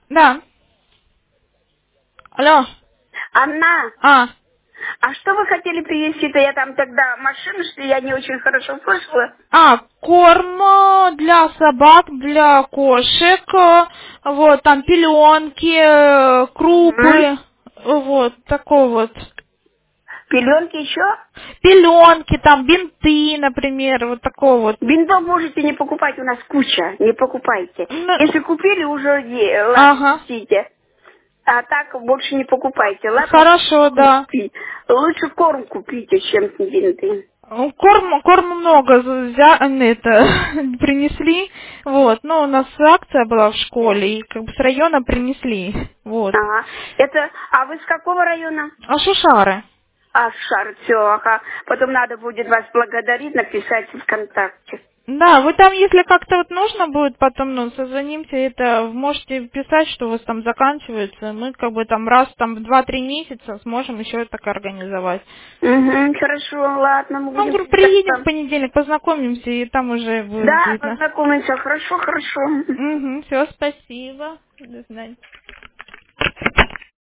Да. Алло. Анна, А. а что вы хотели привезти-то? Я там тогда машину, что я не очень хорошо слышала. Корм для собак, для кошек, вот, там пеленки, Угу. крупы, вот, такой вот. Пеленки еще? Пеленки, там, бинты, например, вот такой вот. Бинтов можете не покупать, у нас куча, не покупайте. Ну, Если купили, уже ладно, ага, несите. А так больше не покупайте, ладно? хорошо, Корм да. купи. Лучше корм купите, чем бинты. Корм много принесли, вот, ну, у нас акция была в школе, и как бы с района принесли, вот. Ага. А вы с какого района? Шушары. А, Шар, все, ага. Потом надо будет вас благодарить, написать ВКонтакте. Да, вы там, если как-то вот нужно будет потом, ну, созвонимся, это можете писать, что у вас там заканчивается. Мы как бы там раз там в 2-3 месяца сможем еще так организовать. Угу, хорошо, ладно, мы Ну, будем говорю, приедем в связаться. понедельник, познакомимся, и там уже будет Да, видно. познакомимся, хорошо, хорошо. Угу, все, спасибо. До свидания.